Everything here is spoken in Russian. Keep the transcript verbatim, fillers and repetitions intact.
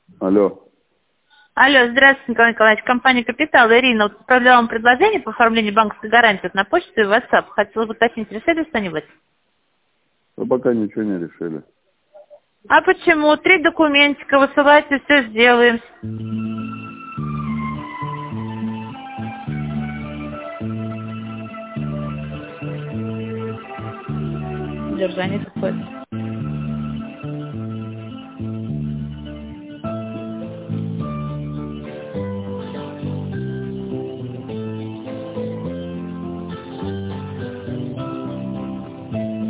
Алло. Алло, здравствуйте, Николай Николаевич. Компания «Капитал». Ирина вот отправляла вам предложение по оформлению банковской гарантии вот на почту и WhatsApp. Хотела бы уточнить, решили что-нибудь? Мы пока ничего не решили. А почему? Три документика высылайте, все сделаем. Держание какое-то.